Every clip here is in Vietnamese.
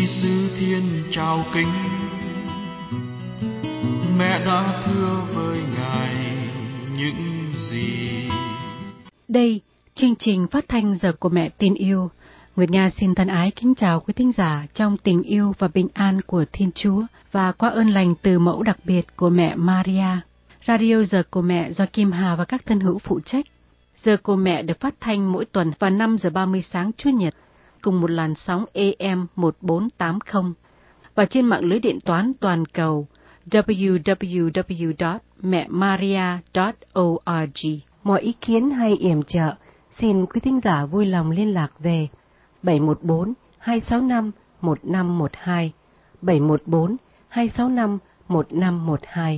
Giêsu Thiên trao kính, mẹ đã thưa với Ngài những gì. Đây, chương trình phát thanh Giờ của Mẹ Tin Yêu. Nguyệt Nga xin thân ái kính chào quý thính giả trong tình yêu và bình an của Thiên Chúa và qua ơn lành từ mẫu đặc biệt của mẹ Maria. Radio Giờ của Mẹ do Kim Hà và các thân hữu phụ trách. Giờ của Mẹ được phát thanh mỗi tuần vào 5 giờ 30 sáng Chủ nhật cùng một làn sóng AM 1480 và trên mạng lưới điện toán toàn cầu www.mẹmaria.org. Mọi ý kiến hay yểm trợ xin quý thính giả vui lòng liên lạc về 714-265-1512, 714-265-1512.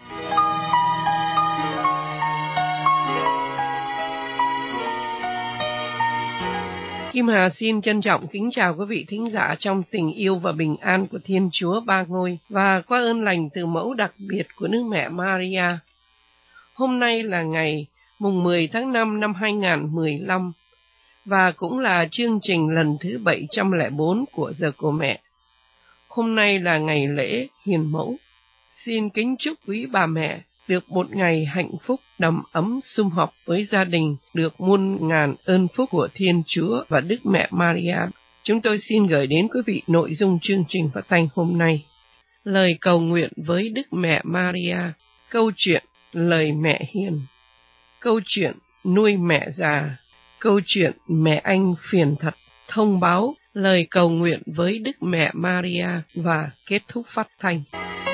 Kim Hà xin trân trọng kính chào quý vị thính giả trong tình yêu và bình an của Thiên Chúa Ba Ngôi và qua ơn lành từ mẫu đặc biệt của nước mẹ Maria. Hôm nay là ngày mùng 10 tháng 5 năm 2015 và cũng là chương trình lần thứ 704 của Giờ của Mẹ. Hôm nay là ngày lễ Hiền Mẫu. Xin kính chúc quý bà mẹ được một ngày hạnh phúc đầm ấm sum họp với gia đình, được muôn ngàn ơn phúc của Thiên Chúa và Đức Mẹ Maria. Chúng tôi xin gửi đến quý vị nội dung chương trình phát thanh hôm nay. Lời cầu nguyện với Đức Mẹ Maria, câu chuyện Lời Mẹ Hiền, câu chuyện Nuôi Mẹ Già, câu chuyện Mẹ Anh Phiền Thật, thông báo lời cầu nguyện với Đức Mẹ Maria và kết thúc phát thanh.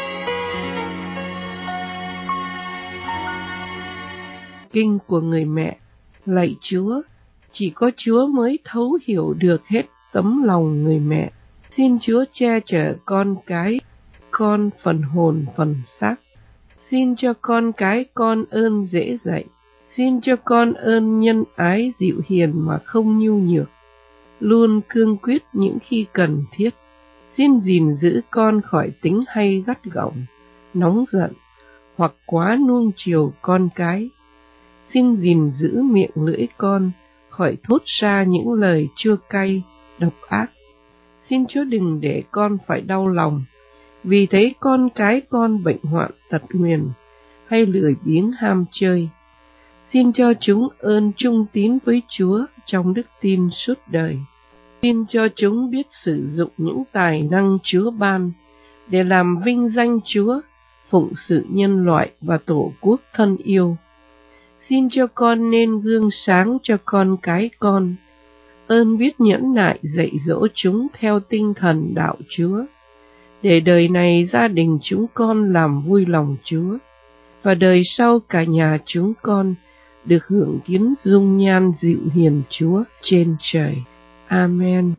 Kinh của người mẹ. Lạy Chúa, chỉ có Chúa mới thấu hiểu được hết tấm lòng người mẹ. Xin Chúa che chở con cái, con phần hồn phần xác. Xin cho con cái con ơn dễ dạy. Xin cho con ơn nhân ái dịu hiền mà không nhu nhược, luôn cương quyết những khi cần thiết. Xin gìn giữ con khỏi tính hay gắt gỏng, nóng giận, hoặc quá nuông chiều con cái. Xin gìn giữ miệng lưỡi con khỏi thốt ra những lời chua cay, độc ác. Xin Chúa đừng để con phải đau lòng vì thấy con cái con bệnh hoạn tật nguyền hay lười biếng ham chơi. Xin cho chúng ơn trung tín với Chúa trong đức tin suốt đời. Xin cho chúng biết sử dụng những tài năng Chúa ban để làm vinh danh Chúa, phụng sự nhân loại và tổ quốc thân yêu. Xin cho con nên gương sáng cho con cái con, ơn biết nhẫn nại dạy dỗ chúng theo tinh thần đạo Chúa, để đời này gia đình chúng con làm vui lòng Chúa, và đời sau cả nhà chúng con được hưởng kiến dung nhan dịu hiền Chúa trên trời. Amen.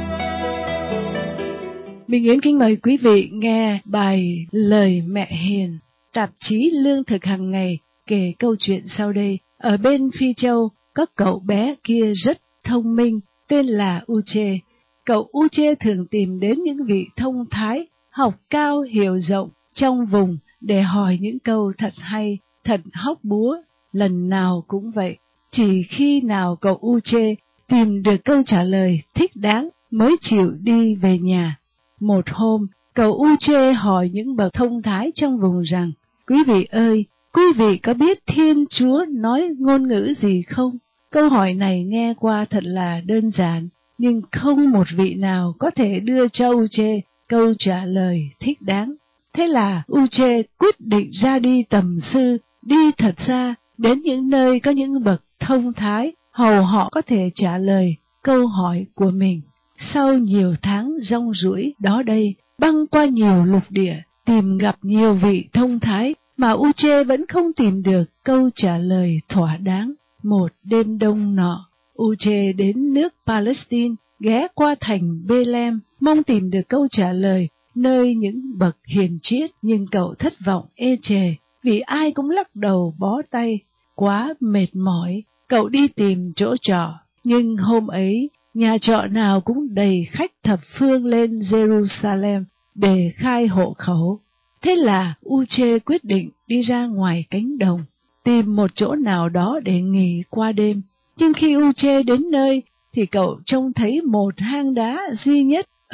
Mình Yến kính mời quý vị nghe bài Lời Mẹ Hiền, tạp chí Lương Thực hàng ngày kể câu chuyện sau đây. Ở bên Phi Châu, có cậu bé kia rất thông minh, tên là Uche. Cậu Uche thường tìm đến những vị thông thái, học cao hiểu rộng trong vùng để hỏi những câu thật hay, thật hóc búa. Lần nào cũng vậy, chỉ khi nào cậu Uche tìm được câu trả lời thích đáng mới chịu đi về nhà. Một hôm, cậu Uche hỏi những bậc thông thái trong vùng rằng: Quý vị ơi, quý vị có biết Thiên Chúa nói ngôn ngữ gì không? Câu hỏi này nghe qua thật là đơn giản, nhưng không một vị nào có thể đưa cho Uche câu trả lời thích đáng. Thế là Uche quyết định ra đi tầm sư, đi thật xa, đến những nơi có những bậc thông thái, hầu họ có thể trả lời câu hỏi của mình. Sau nhiều tháng rong ruổi đó đây, băng qua nhiều lục địa, tìm gặp nhiều vị thông thái, mà Uche vẫn không tìm được câu trả lời thỏa đáng. Một đêm đông nọ, Uche đến nước Palestine, ghé qua thành Bethlehem, mong tìm được câu trả lời nơi những bậc hiền triết, nhưng cậu thất vọng ê chề, vì ai cũng lắc đầu bó tay. Quá mệt mỏi, cậu đi tìm chỗ trọ, nhưng hôm ấy, nhà trọ nào cũng đầy khách thập phương lên Jerusalem để khai hộ khẩu. Thế là Uche quyết định đi ra ngoài cánh đồng, tìm một chỗ nào đó để nghỉ qua đêm. Nhưng khi Uche đến nơi, thì cậu trông thấy một hang đá duy nhất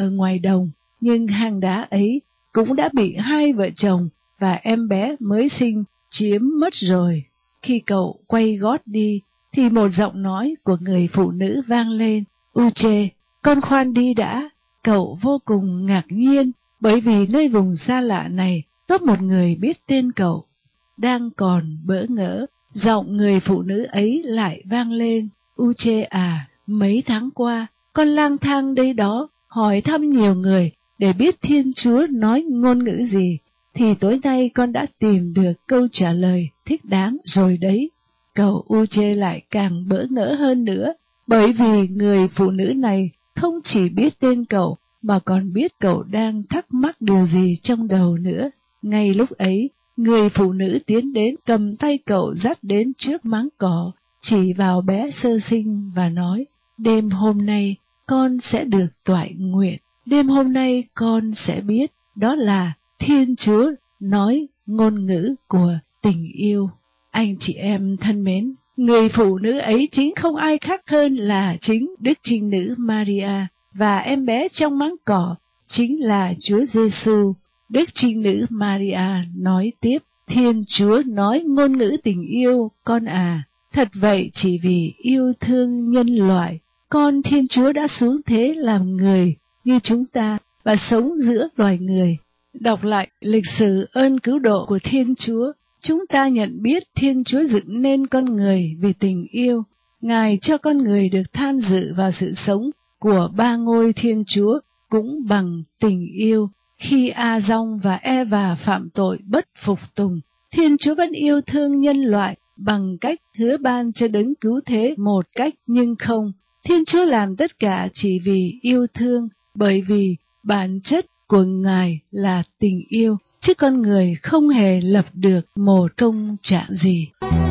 ở ngoài đồng, nhưng hang đá ấy cũng đã bị hai vợ chồng và em bé mới sinh chiếm mất rồi. Khi cậu quay gót đi, thì một giọng nói của người phụ nữ vang lên: Uche, con khoan đi đã. Cậu vô cùng ngạc nhiên, bởi vì nơi vùng xa lạ này có một người biết tên cậu. Đang còn bỡ ngỡ, giọng người phụ nữ ấy lại vang lên: Uche à, mấy tháng qua, con lang thang đây đó, hỏi thăm nhiều người để biết Thiên Chúa nói ngôn ngữ gì, thì tối nay con đã tìm được câu trả lời thích đáng rồi đấy. Cậu Uche lại càng bỡ ngỡ hơn nữa, bởi vì người phụ nữ này không chỉ biết tên cậu, mà còn biết cậu đang thắc mắc điều gì trong đầu nữa. Ngay lúc ấy, người phụ nữ tiến đến cầm tay cậu dắt đến trước máng cỏ, chỉ vào bé sơ sinh và nói: đêm hôm nay con sẽ được toại nguyện, đêm hôm nay con sẽ biết đó là Thiên Chúa nói ngôn ngữ của tình yêu. Anh chị em thân mến, người phụ nữ ấy chính không ai khác hơn là chính Đức Trinh Nữ Maria, và em bé trong máng cỏ chính là Chúa Giêsu. Đức Trinh Nữ Maria nói tiếp: Thiên Chúa nói ngôn ngữ tình yêu, con à, thật vậy, chỉ vì yêu thương nhân loại, con Thiên Chúa đã xuống thế làm người như chúng ta và sống giữa loài người. Đọc lại lịch sử ơn cứu độ của Thiên Chúa, chúng ta nhận biết Thiên Chúa dựng nên con người vì tình yêu. Ngài cho con người được tham dự vào sự sống của ba ngôi Thiên Chúa cũng bằng tình yêu. Khi A-dong và Eva phạm tội bất phục tùng, Thiên Chúa vẫn yêu thương nhân loại bằng cách hứa ban cho đấng cứu thế một cách, nhưng không. Thiên Chúa làm tất cả chỉ vì yêu thương, bởi vì bản chất của Ngài là tình yêu, chứ con người không hề lập được một công trạng gì.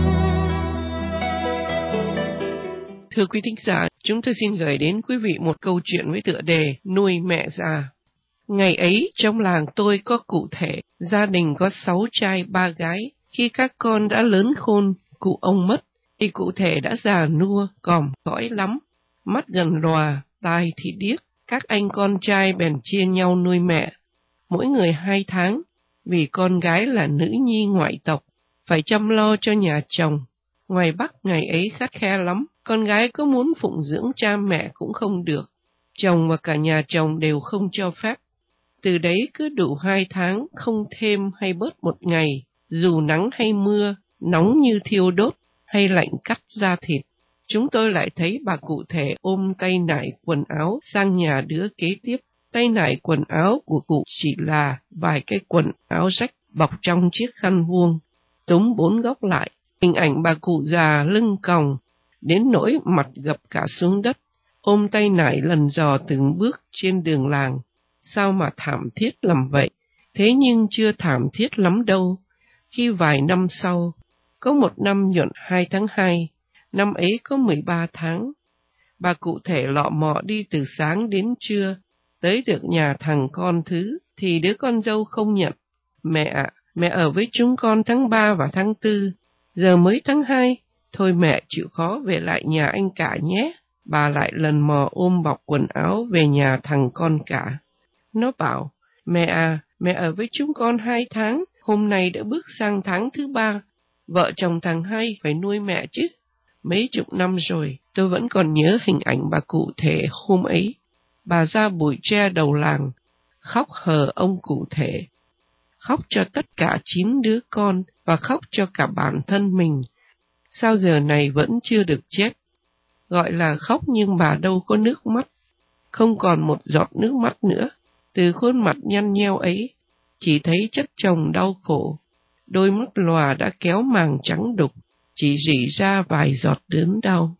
Thưa quý thính giả, chúng tôi xin gửi đến quý vị một câu chuyện với tựa đề Nuôi mẹ già. Ngày ấy, trong làng tôi có cụ thể, gia đình có 6 trai 3 gái. Khi các con đã lớn khôn, cụ ông mất, thì cụ thể đã già nua, còm cõi lắm, mắt gần lòa, tai thì điếc. Các anh con trai bèn chia nhau nuôi mẹ, mỗi người 2 tháng, vì con gái là nữ nhi ngoại tộc, phải chăm lo cho nhà chồng. Ngoài Bắc ngày ấy khắt khe lắm, con gái có muốn phụng dưỡng cha mẹ cũng không được, chồng và cả nhà chồng đều không cho phép. Từ đấy cứ đủ 2 tháng, không thêm hay bớt một ngày, dù nắng hay mưa, nóng như thiêu đốt, hay lạnh cắt da thịt. Chúng tôi lại thấy bà cụ thể ôm tay nải quần áo sang nhà đứa kế tiếp. Tay nải quần áo của cụ chỉ là vài cái quần áo rách bọc trong chiếc khăn vuông, túm 4 góc lại. Hình ảnh bà cụ già lưng còng, đến nỗi mặt gập cả xuống đất, ôm tay nải lần dò từng bước trên đường làng. Sao mà thảm thiết làm vậy? Thế nhưng chưa thảm thiết lắm đâu. Khi vài năm sau, có một năm nhuận 2 tháng 2, năm ấy có 13 tháng, bà cụ thể lọ mọ đi từ sáng đến trưa, tới được nhà thằng con thứ, thì đứa con dâu không nhận. Mẹ ạ, mẹ ở với chúng con tháng 3 và tháng 4, giờ mới tháng 2, thôi mẹ chịu khó về lại nhà anh cả nhé. Bà lại lần mò ôm bọc quần áo về nhà thằng con cả. Nó bảo: mẹ à, mẹ ở với chúng con 2 tháng, hôm nay đã bước sang tháng thứ 3, vợ chồng thằng Hai phải nuôi mẹ chứ. Mấy chục năm rồi, tôi vẫn còn nhớ hình ảnh bà cụ thể hôm ấy. Bà ra bụi tre đầu làng, khóc hờ ông cụ thể, khóc cho tất cả 9 đứa con và khóc cho cả bản thân mình. Sao giờ này vẫn chưa được chép? Gọi là khóc nhưng bà đâu có nước mắt, không còn một giọt nước mắt nữa. Từ khuôn mặt nhăn nheo ấy, chỉ thấy chất chồng đau khổ, đôi mắt lòa đã kéo màng trắng đục, chỉ rỉ ra vài giọt đớn đau.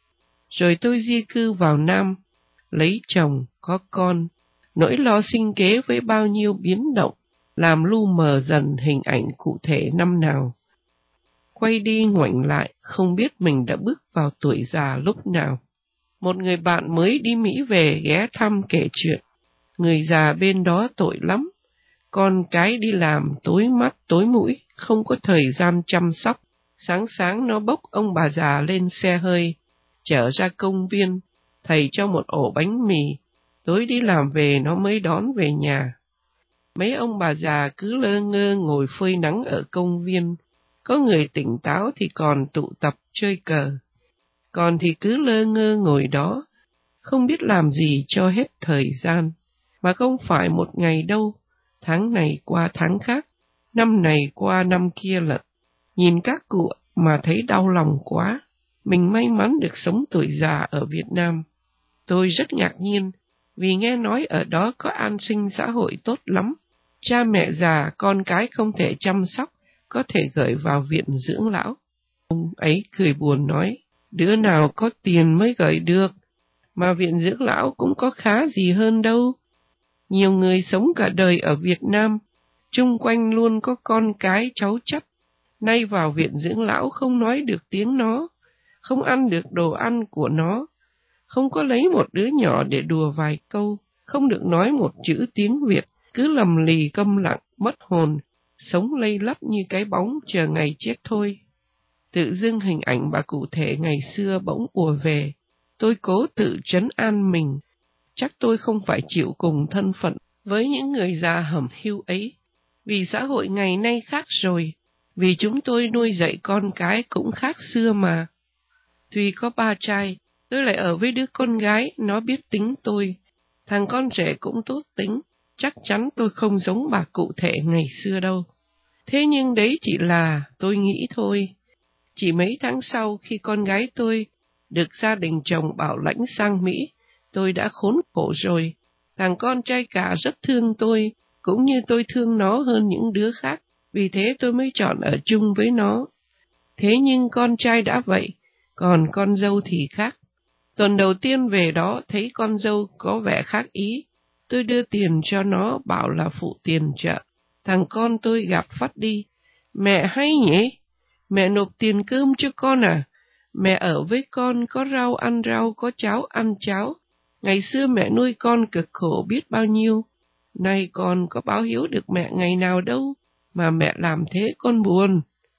Rồi tôi di cư vào Nam, lấy chồng, có con, nỗi lo sinh kế với bao nhiêu biến động, làm lu mờ dần hình ảnh cụ thể năm nào. Quay đi ngoảnh lại, không biết mình đã bước vào tuổi già lúc nào. Một người bạn mới đi Mỹ về ghé thăm kể chuyện. Người già bên đó tội lắm, con cái đi làm tối mắt tối mũi, không có thời gian chăm sóc. Sáng sáng nó bốc ông bà già lên xe hơi, chở ra công viên, thầy cho một ổ bánh mì, Tối đi làm về nó mới đón về nhà. Mấy ông bà già cứ lơ ngơ ngồi phơi nắng ở công viên. Có người tỉnh táo thì còn tụ tập chơi cờ. Còn thì cứ lơ ngơ ngồi đó, không biết làm gì cho hết thời gian. Mà không phải một ngày đâu, tháng này qua tháng khác, năm này qua năm kia lận. Nhìn các cụ mà thấy đau lòng quá. Mình may mắn được sống tuổi già ở Việt Nam. Tôi rất ngạc nhiên, vì nghe nói ở đó có an sinh xã hội tốt lắm. Cha mẹ già, con cái không thể chăm sóc, có thể gửi vào viện dưỡng lão. Ông ấy cười buồn nói, đứa nào có tiền mới gửi được, mà viện dưỡng lão cũng có khá gì hơn đâu. Nhiều người sống cả đời ở Việt Nam, chung quanh luôn có con cái cháu chắt, nay vào viện dưỡng lão không nói được tiếng nó, không ăn được đồ ăn của nó, không có lấy một đứa nhỏ để đùa vài câu, không được nói một chữ tiếng Việt, cứ lầm lì câm lặng, mất hồn, sống lây lắt như cái bóng chờ ngày chết thôi. Tự dưng hình ảnh bà cụ thể ngày xưa bỗng ùa về. Tôi cố tự trấn an mình, chắc tôi không phải chịu cùng thân phận với những người già hẩm hiu ấy, vì xã hội ngày nay khác rồi, vì chúng tôi nuôi dạy con cái cũng khác xưa mà. Tuy có 3 trai, tôi lại ở với đứa con gái, nó biết tính tôi. Thằng con trẻ cũng tốt tính, chắc chắn tôi không giống bà cụ thể ngày xưa đâu. Thế nhưng đấy chỉ là tôi nghĩ thôi. Chỉ mấy tháng sau khi con gái tôi được gia đình chồng bảo lãnh sang Mỹ, tôi đã khốn khổ rồi. Thằng con trai cả rất thương tôi, cũng như tôi thương nó hơn những đứa khác, vì thế tôi mới chọn ở chung với nó. Thế nhưng con trai đã vậy, còn con dâu thì khác. Tuần đầu tiên về đó thấy con dâu có vẻ khác ý, tôi đưa tiền cho nó bảo là phụ tiền chợ. Thằng con tôi gạt phắt đi, mẹ hay nhỉ? Mẹ nộp tiền cơm cho con à? Mẹ ở với con có rau ăn rau, có cháo ăn cháo. Ngày xưa mẹ nuôi con cực khổ biết bao nhiêu. Nay con có báo hiếu được mẹ ngày nào đâu, mà mẹ làm thế con buồn.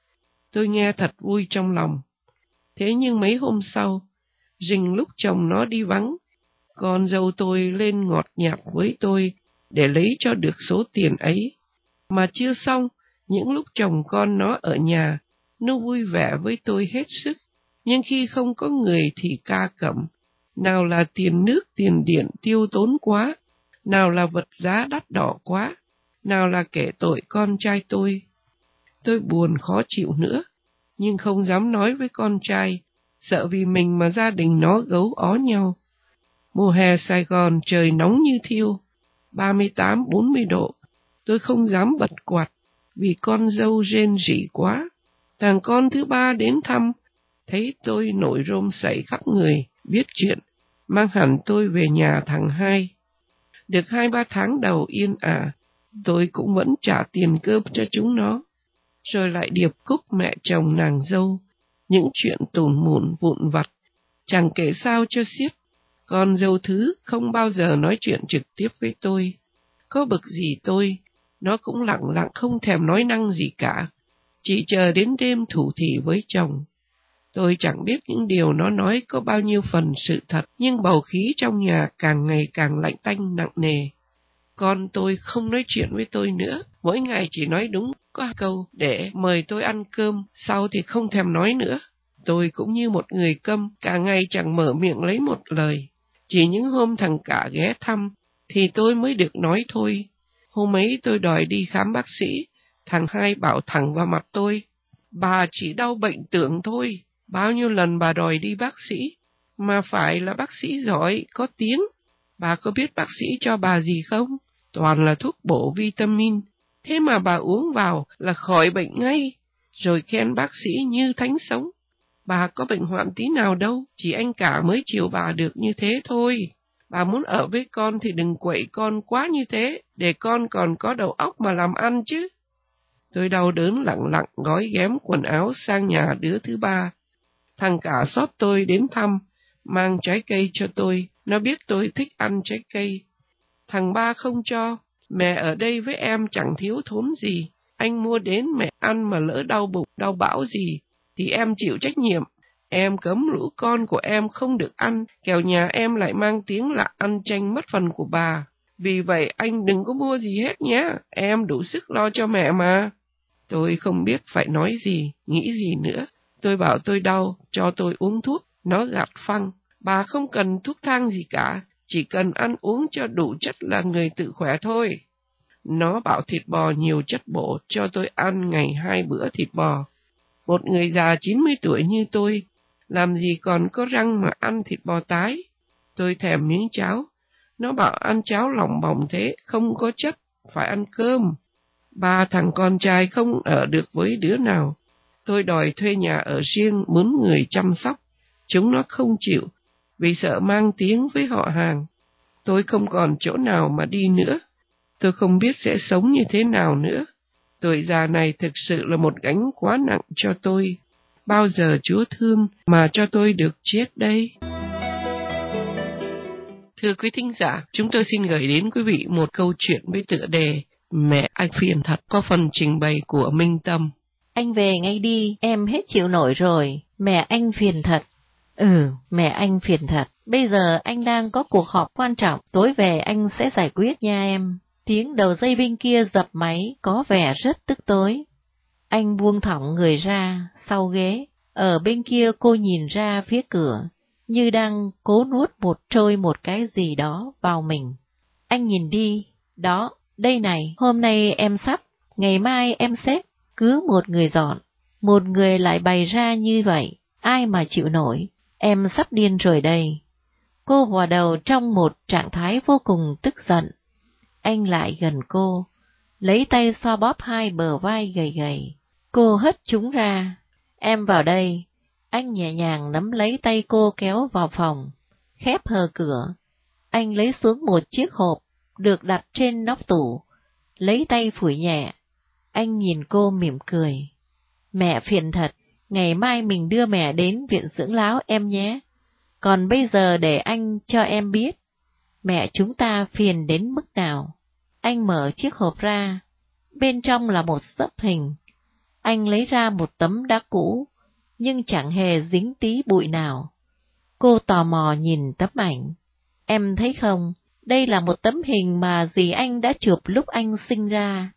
Tôi nghe thật vui trong lòng. Thế nhưng mấy hôm sau, rình lúc chồng nó đi vắng, con dâu tôi lên ngọt nhạt với tôi để lấy cho được số tiền ấy. Mà chưa xong, những lúc chồng con nó ở nhà, nó vui vẻ với tôi hết sức. Nhưng khi không có người thì ca cẩm. Nào là tiền nước, tiền điện tiêu tốn quá, nào là vật giá đắt đỏ quá, nào là kể tội con trai tôi. Tôi buồn khó chịu nữa, nhưng không dám nói với con trai, sợ vì mình mà gia đình nó gấu ó nhau. Mùa hè Sài Gòn trời nóng như thiêu, 38-40 độ, tôi không dám bật quạt, vì con dâu rên rỉ quá. Thằng con thứ 3 đến thăm, thấy tôi nổi rôm sảy khắp người, biết chuyện, mang hẳn tôi về nhà thằng 2. Được 2-3 tháng đầu yên ả, tôi cũng vẫn trả tiền cơm cho chúng nó. Rồi lại điệp khúc mẹ chồng nàng dâu, những chuyện tủn mủn vụn vặt, chẳng kể sao cho xiết. Con dâu thứ không bao giờ nói chuyện trực tiếp với tôi. Có bực gì tôi, nó cũng lặng lặng không thèm nói năng gì cả, chỉ chờ đến đêm thủ thỉ với chồng. Tôi chẳng biết những điều nó nói có bao nhiêu phần sự thật, nhưng bầu khí trong nhà càng ngày càng lạnh tanh nặng nề. Con tôi không nói chuyện với tôi nữa, mỗi ngày chỉ nói đúng có câu để mời tôi ăn cơm, sau thì không thèm nói nữa. Tôi cũng như một người câm, cả ngày chẳng mở miệng lấy một lời. Chỉ những hôm thằng cả ghé thăm, thì tôi mới được nói thôi. Hôm ấy tôi đòi đi khám bác sĩ, thằng 2 bảo thẳng vào mặt tôi, bà chỉ đau bệnh tưởng thôi. Bao nhiêu lần bà đòi đi bác sĩ, mà phải là bác sĩ giỏi, có tiếng. Bà có biết bác sĩ cho bà gì không? Toàn là thuốc bổ vitamin. Thế mà bà uống vào là khỏi bệnh ngay, rồi khen bác sĩ như thánh sống. Bà có bệnh hoạn tí nào đâu, chỉ anh cả mới chiều bà được như thế thôi. Bà muốn ở với con thì đừng quậy con quá như thế, để con còn có đầu óc mà làm ăn chứ. Tôi đau đớn lặng lặng gói ghém quần áo sang nhà đứa thứ 3. Thằng cả xót tôi đến thăm, mang trái cây cho tôi, nó biết tôi thích ăn trái cây. Thằng 3 không cho, mẹ ở đây với em chẳng thiếu thốn gì, anh mua đến mẹ ăn mà lỡ đau bụng, đau bão gì, thì em chịu trách nhiệm. Em cấm lũ con của em không được ăn, kẻo nhà em lại mang tiếng là ăn tranh mất phần của bà. Vì vậy anh đừng có mua gì hết nhé, em đủ sức lo cho mẹ mà. Tôi không biết phải nói gì, nghĩ gì nữa. Tôi bảo tôi đau, cho tôi uống thuốc. Nó gạt phăng. Bà không cần thuốc thang gì cả, chỉ cần ăn uống cho đủ chất là người tự khỏe thôi. Nó bảo thịt bò nhiều chất bổ, cho tôi ăn ngày 2 bữa thịt bò. Một người già 90 tuổi như tôi, làm gì còn có răng mà ăn thịt bò tái. Tôi thèm miếng cháo. Nó bảo ăn cháo lỏng bỏng thế, không có chất, phải ăn cơm. 3 thằng con trai không ở được với đứa nào. Tôi đòi thuê nhà ở riêng, muốn người chăm sóc. Chúng nó không chịu, vì sợ mang tiếng với họ hàng. Tôi không còn chỗ nào mà đi nữa. Tôi không biết sẽ sống như thế nào nữa. Tuổi già này thực sự là một gánh quá nặng cho tôi. Bao giờ Chúa thương mà cho tôi được chết đây? Thưa quý thính giả, chúng tôi xin gửi đến quý vị một câu chuyện với tựa đề Mẹ anh phiền thật, có phần trình bày của Minh Tâm. Anh về ngay đi, em hết chịu nổi rồi, mẹ anh phiền thật. Mẹ anh phiền thật, bây giờ anh đang có cuộc họp quan trọng, tối về anh sẽ giải quyết nha em. Tiếng đầu dây bên kia dập máy có vẻ rất tức tối. Anh buông thõng người ra, sau ghế, ở bên kia cô nhìn ra phía cửa, như đang cố nuốt trôi một cái gì đó vào mình. Anh nhìn đi, đó, đây này, hôm nay em sắp, ngày mai em xếp, cứ một người dọn, một người lại bày ra như vậy, ai mà chịu nổi, em sắp điên rồi đây. Cô vò đầu trong một trạng thái vô cùng tức giận. Anh lại gần cô, lấy tay xoa bóp hai bờ vai gầy gầy. Cô hất chúng ra. Em vào đây. Anh nhẹ nhàng nắm lấy tay cô kéo vào phòng, khép hờ cửa. Anh lấy xuống một chiếc hộp được đặt trên nóc tủ, lấy tay phủi nhẹ. Anh nhìn cô mỉm cười. Mẹ phiền thật, ngày mai mình đưa mẹ đến viện dưỡng lão em nhé. Còn bây giờ để anh cho em biết, mẹ chúng ta phiền đến mức nào. Anh mở chiếc hộp ra, bên trong là một xấp hình. Anh lấy ra một tấm đá cũ, nhưng chẳng hề dính tí bụi nào. Cô tò mò nhìn tấm ảnh. Em thấy không, đây là một tấm hình mà dì anh đã chụp lúc anh sinh ra.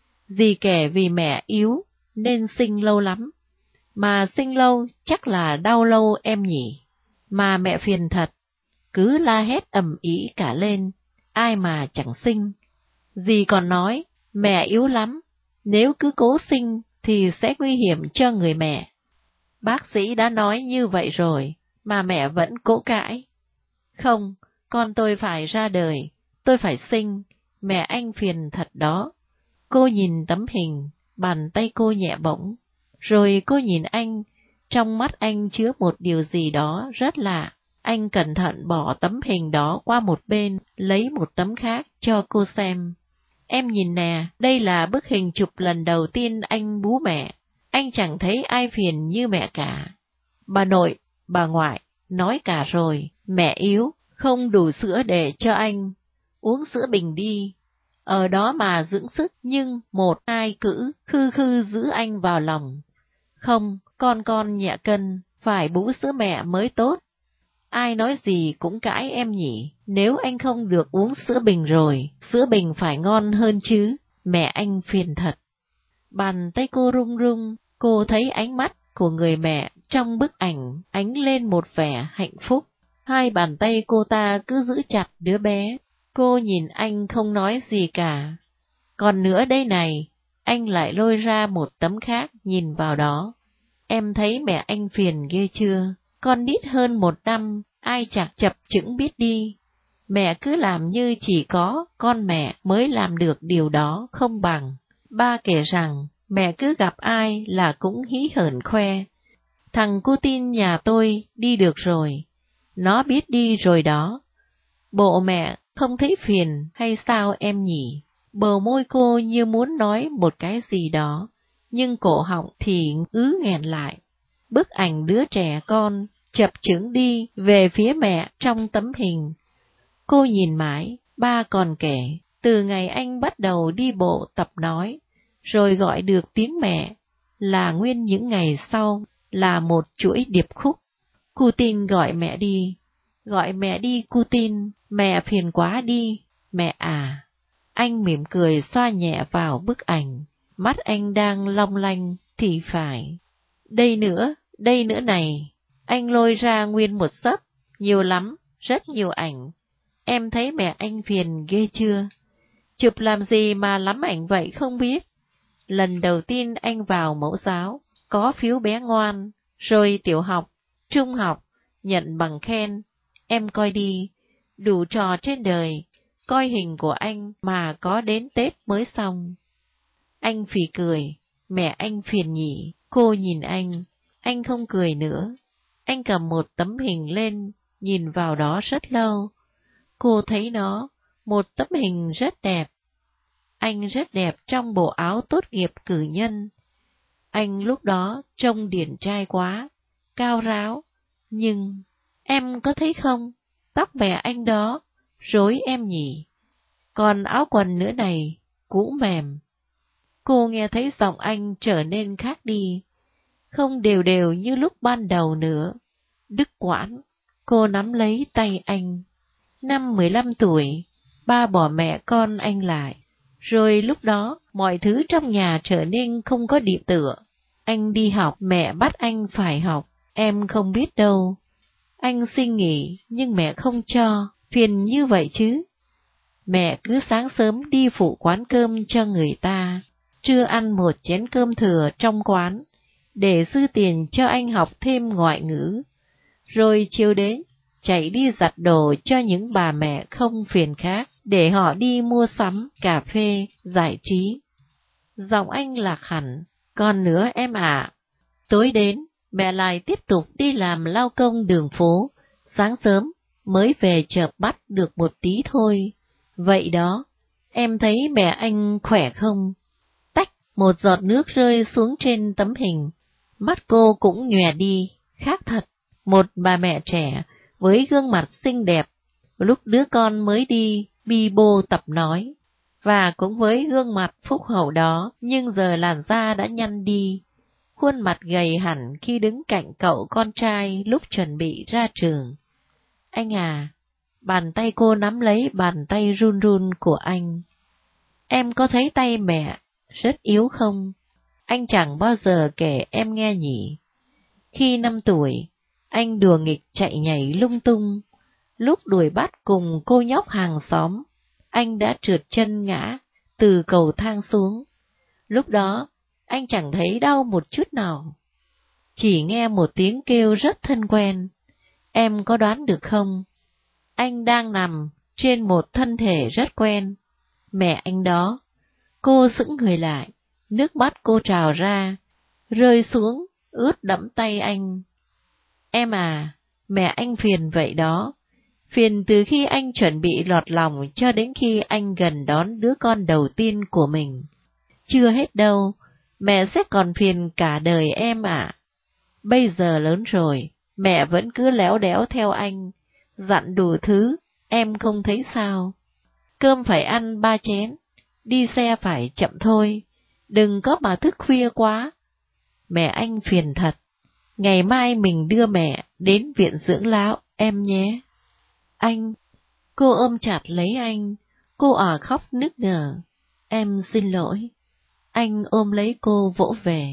Dì kể vì mẹ yếu nên sinh lâu lắm, mà sinh lâu chắc là đau lâu em nhỉ. Mà mẹ phiền thật, cứ la hét ầm ĩ cả lên, ai mà chẳng sinh. Dì còn nói, mẹ yếu lắm, nếu cứ cố sinh thì sẽ nguy hiểm cho người mẹ. Bác sĩ đã nói như vậy rồi, mà mẹ vẫn cố cãi. Không, con tôi phải ra đời, tôi phải sinh, mẹ anh phiền thật đó. Cô nhìn tấm hình, bàn tay cô nhẹ bỗng, rồi cô nhìn anh, trong mắt anh chứa một điều gì đó rất lạ. Anh cẩn thận bỏ tấm hình đó qua một bên, lấy một tấm khác cho cô xem. Em nhìn nè, đây là bức hình chụp lần đầu tiên anh bú mẹ. Anh chẳng thấy ai phiền như mẹ cả. Bà nội, bà ngoại, nói cả rồi, mẹ yếu, không đủ sữa để cho anh. Uống sữa bình đi. Ở đó mà dưỡng sức, nhưng một ai cữ, khư giữ anh vào lòng. Không, con nhẹ cân, phải bú sữa mẹ mới tốt. Ai nói gì cũng cãi em nhỉ, nếu anh không được uống sữa bình rồi, sữa bình phải ngon hơn chứ, mẹ anh phiền thật. Bàn tay cô rung rung, cô thấy ánh mắt của người mẹ trong bức ảnh ánh lên một vẻ hạnh phúc. Hai bàn tay cô ta cứ giữ chặt đứa bé, cô nhìn anh không nói gì cả. Còn nữa đây này, anh lại lôi ra một tấm khác nhìn vào đó. Em thấy mẹ anh phiền ghê chưa? Con nít hơn 1 năm, ai chả chập chững biết đi. Mẹ cứ làm như chỉ có con mẹ mới làm được điều đó không bằng. Ba kể rằng, mẹ cứ gặp ai là cũng hí hởn khoe. Thằng cô tin nhà tôi đi được rồi. Nó biết đi rồi đó. Bộ mẹ không thấy phiền hay sao em nhỉ? Bờ môi cô như muốn nói một cái gì đó, nhưng cổ họng thì nghẹn lại. Bức ảnh đứa trẻ con chập chững đi về phía mẹ trong tấm hình. Cô nhìn mãi, ba còn kể, từ ngày anh bắt đầu đi bộ tập nói, rồi gọi được tiếng mẹ, là nguyên những ngày sau là một chuỗi điệp khúc. Cutin gọi mẹ đi Cutin, mẹ phiền quá đi, mẹ à. Anh mỉm cười xoa nhẹ vào bức ảnh, mắt anh đang long lanh thì phải. Đây nữa này, anh lôi ra nguyên một xấp, nhiều lắm, rất nhiều ảnh. Em thấy mẹ anh phiền ghê chưa? Chụp làm gì mà lắm ảnh vậy không biết. Lần đầu tiên anh vào mẫu giáo, có phiếu bé ngoan, rồi tiểu học, trung học, nhận bằng khen. Em coi đi, đủ trò trên đời, coi hình của anh mà có đến Tết mới xong. Anh phì cười, mẹ anh phiền nhỉ, cô nhìn anh không cười nữa. Anh cầm một tấm hình lên, nhìn vào đó rất lâu. Cô thấy nó, một tấm hình rất đẹp. Anh rất đẹp trong bộ áo tốt nghiệp cử nhân. Anh lúc đó trông điển trai quá, cao ráo, nhưng em có thấy không, tóc mẹ anh đó, rối em nhỉ. Còn áo quần nữa này, cũ mềm. Cô nghe thấy giọng anh trở nên khác đi, không đều đều như lúc ban đầu nữa. Đứt quãng, cô nắm lấy tay anh. Năm 15 tuổi, ba bỏ mẹ con anh lại. Rồi lúc đó, mọi thứ trong nhà trở nên không có điểm tựa. Anh đi học, mẹ bắt anh phải học, em không biết đâu. Anh xin nghỉ, nhưng mẹ không cho, phiền như vậy chứ. Mẹ cứ sáng sớm đi phụ quán cơm cho người ta, trưa ăn một chén cơm thừa trong quán, để dư tiền cho anh học thêm ngoại ngữ. Rồi chiều đến, chạy đi giặt đồ cho những bà mẹ không phiền khác, để họ đi mua sắm, cà phê, giải trí. Giọng anh lạc hẳn, còn nữa em ạ. Tối đến, mẹ lại tiếp tục đi làm lao công đường phố, sáng sớm mới về chợp bắt được một tí thôi. Vậy đó, em thấy mẹ anh khỏe không? Tách, một giọt nước rơi xuống trên tấm hình. Mắt cô cũng nhòe đi, khác thật. Một bà mẹ trẻ, với gương mặt xinh đẹp, lúc đứa con mới đi bi bô tập nói, và cũng với gương mặt phúc hậu đó, nhưng giờ làn da đã nhăn đi, khuôn mặt gầy hẳn khi đứng cạnh cậu con trai lúc chuẩn bị ra trường. Anh à, bàn tay cô nắm lấy bàn tay run run của anh. Em có thấy tay mẹ rất yếu không? Anh chẳng bao giờ kể em nghe nhỉ. Khi 5 tuổi, anh đùa nghịch chạy nhảy lung tung. Lúc đuổi bắt cùng cô nhóc hàng xóm, anh đã trượt chân ngã từ cầu thang xuống. Lúc đó, anh chẳng thấy đau một chút nào. Chỉ nghe một tiếng kêu rất thân quen. Em có đoán được không? Anh đang nằm trên một thân thể rất quen. Mẹ anh đó. Cô sững người lại, nước mắt cô trào ra, rơi xuống, ướt đẫm tay anh. Em à, mẹ anh phiền vậy đó. Phiền từ khi anh chuẩn bị lọt lòng cho đến khi anh gần đón đứa con đầu tiên của mình. Chưa hết đâu, mẹ sẽ còn phiền cả đời em ạ. Bây giờ lớn rồi, mẹ vẫn cứ léo đéo theo anh, dặn đủ thứ, em không thấy sao. Cơm phải ăn 3 chén, đi xe phải chậm thôi, đừng có mà thức khuya quá. Mẹ anh phiền thật, ngày mai mình đưa mẹ đến viện dưỡng lão em nhé. Anh, cô ôm chặt lấy anh, cô khóc nức nở. Em xin lỗi. Anh ôm lấy cô vỗ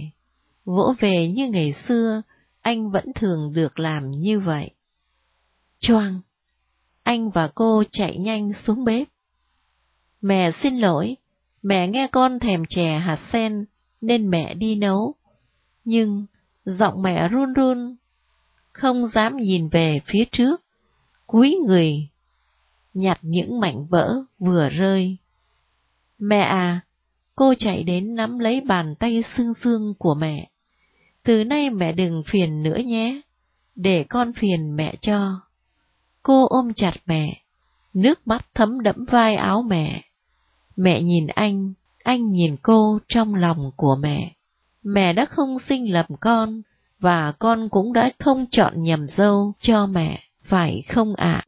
về như ngày xưa, anh vẫn thường được làm như vậy. Choang, anh và cô chạy nhanh xuống bếp. Mẹ xin lỗi, mẹ nghe con thèm chè hạt sen nên mẹ đi nấu. Nhưng giọng mẹ run run, không dám nhìn về phía trước, cúi người, nhặt những mảnh vỡ vừa rơi. Mẹ à, cô chạy đến nắm lấy bàn tay sưng sưng của mẹ. Từ nay mẹ đừng phiền nữa nhé, để con phiền mẹ cho. Cô ôm chặt mẹ, nước mắt thấm đẫm vai áo mẹ. Mẹ nhìn anh nhìn cô trong lòng của mẹ. Mẹ đã không sinh lầm con, và con cũng đã không chọn nhầm dâu cho mẹ, phải không ạ?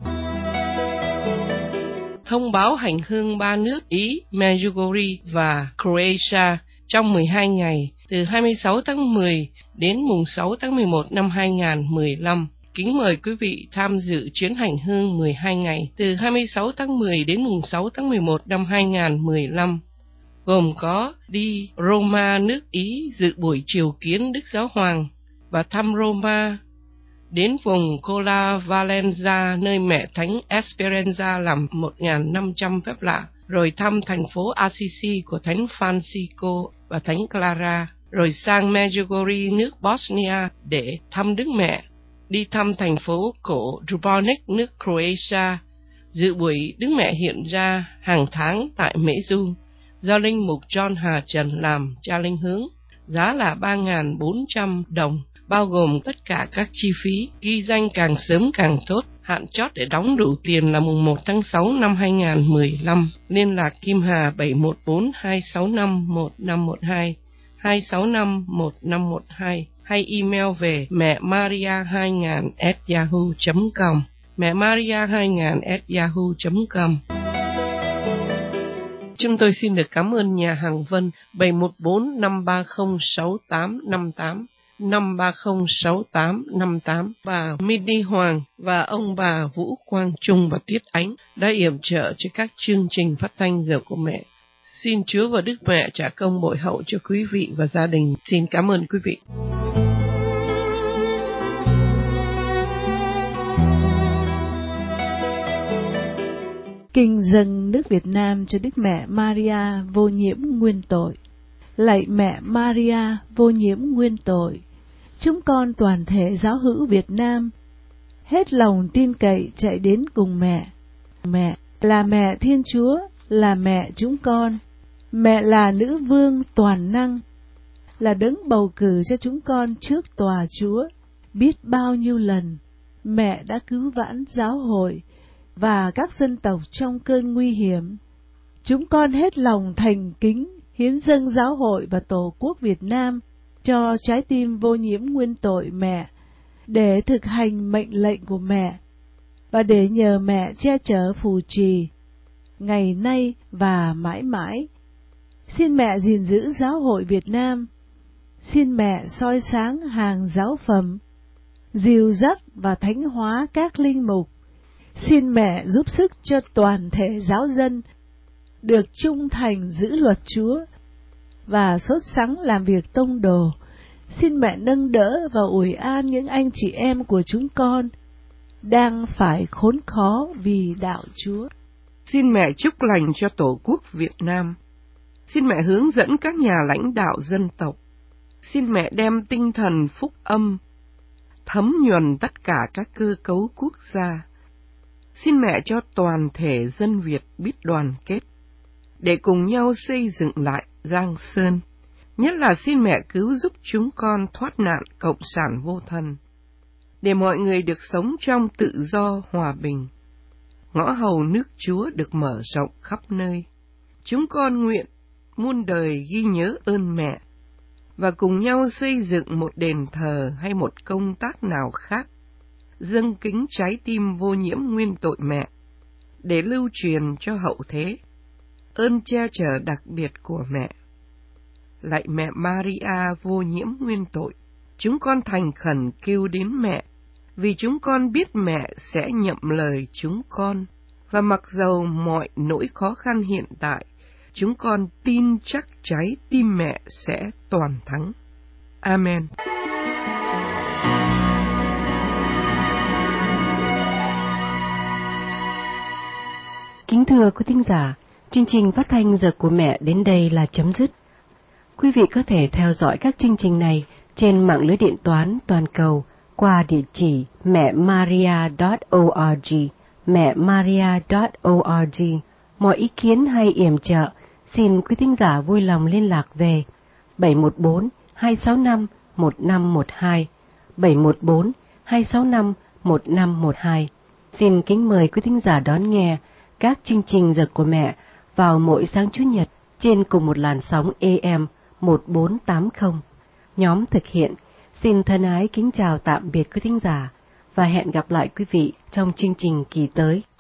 Thông báo hành hương 3 nước Ý, Medjugorje và Croatia trong 12 ngày, từ 26 tháng 10 đến mùng 6 tháng 11 năm 2015. kính mời quý vị tham dự chuyến hành hương 12 ngày từ 26 tháng 10 đến mùng 6 tháng 11 năm 2015, gồm có đi Roma nước Ý dự buổi triều kiến Đức Giáo Hoàng và thăm Roma, đến vùng Colla Valenza nơi mẹ Thánh Esperanza làm 1.500 phép lạ, rồi thăm thành phố Assisi của Thánh Francisco và Thánh Clara, rồi sang Medjugorje nước Bosnia để thăm Đức Mẹ, đi thăm thành phố cổ Dubrovnik nước Croatia, dự buổi Đức Mẹ hiện ra hàng tháng tại Mễ Du, do Linh Mục John Hà Trần làm cha linh hướng, giá là 3.400 đồng, bao gồm tất cả các chi phí, ghi danh càng sớm càng tốt, hạn chót để đóng đủ tiền là mùng 1 tháng 6 năm 2015, liên lạc Kim Hà 714-265-1512, 265-1512, hay email về mẹ maria2000@yahoo.com, mẹ maria2000@yahoo.com. Chúng tôi xin được cảm ơn nhà hàng Vân 714-530-6858, 530-6858, bà Mindy Hoàng và ông bà Vũ Quang Trung và Tuyết Ánh đã yểm trợ cho các chương trình phát thanh Giờ của Mẹ. Xin Chúa và Đức Mẹ trả công bội hậu cho quý vị và gia đình. Xin cảm ơn quý vị. Kinh dâng nước Việt Nam cho Đức Mẹ Maria vô nhiễm nguyên tội. Lạy mẹ Maria vô nhiễm nguyên tội, chúng con toàn thể giáo hữu Việt Nam hết lòng tin cậy chạy đến cùng mẹ. Mẹ là mẹ Thiên Chúa, là mẹ chúng con. Mẹ là nữ vương toàn năng, là đấng bầu cử cho chúng con trước tòa Chúa. Biết bao nhiêu lần mẹ đã cứu vãn giáo hội và các dân tộc trong cơn nguy hiểm. Chúng con hết lòng thành kính hiến dâng giáo hội và Tổ quốc Việt Nam cho trái tim vô nhiễm nguyên tội mẹ, để thực hành mệnh lệnh của mẹ và để nhờ mẹ che chở phù trì ngày nay và mãi mãi. Xin mẹ gìn giữ giáo hội Việt Nam, xin mẹ soi sáng hàng giáo phẩm, dìu dắt và thánh hóa các linh mục. Xin mẹ giúp sức cho toàn thể giáo dân được trung thành giữ luật Chúa và sốt sắng làm việc tông đồ. Xin mẹ nâng đỡ và ủi an những anh chị em của chúng con đang phải khốn khó vì đạo Chúa. Xin mẹ chúc lành cho Tổ quốc Việt Nam. Xin mẹ hướng dẫn các nhà lãnh đạo dân tộc. Xin mẹ đem tinh thần phúc âm thấm nhuần tất cả các cơ cấu quốc gia. Xin mẹ cho toàn thể dân Việt biết đoàn kết để cùng nhau xây dựng lại Giang Sơn. Nhất là xin mẹ cứu giúp chúng con thoát nạn cộng sản vô thần, để mọi người được sống trong tự do hòa bình. Ngõ hầu nước Chúa được mở rộng khắp nơi. Chúng con nguyện muôn đời ghi nhớ ơn mẹ và cùng nhau xây dựng một đền thờ hay một công tác nào khác, dâng kính trái tim vô nhiễm nguyên tội mẹ, để lưu truyền cho hậu thế ơn che chở đặc biệt của mẹ. Lạy mẹ Maria vô nhiễm nguyên tội, chúng con thành khẩn kêu đến mẹ, vì chúng con biết mẹ sẽ nhậm lời chúng con, và mặc dầu mọi nỗi khó khăn hiện tại, chúng con tin chắc trái tim mẹ sẽ toàn thắng. Amen. Kính thưa quý thính giả, chương trình phát thanh Giờ của Mẹ đến đây là chấm dứt. Quý vị có thể theo dõi các chương trình này trên mạng lưới điện toán toàn cầu qua địa chỉ mẹmaria.org, mẹmaria.org. Mọi ý kiến hay yểm trợ, xin quý thính giả vui lòng liên lạc về 714-265-1512, 714-265-1512. Xin kính mời quý thính giả đón nghe các chương trình Giờ của Mẹ vào mỗi sáng Chủ nhật trên cùng một làn sóng AM 1480. Nhóm thực hiện xin thân ái kính chào tạm biệt quý thính giả và hẹn gặp lại quý vị trong chương trình kỳ tới.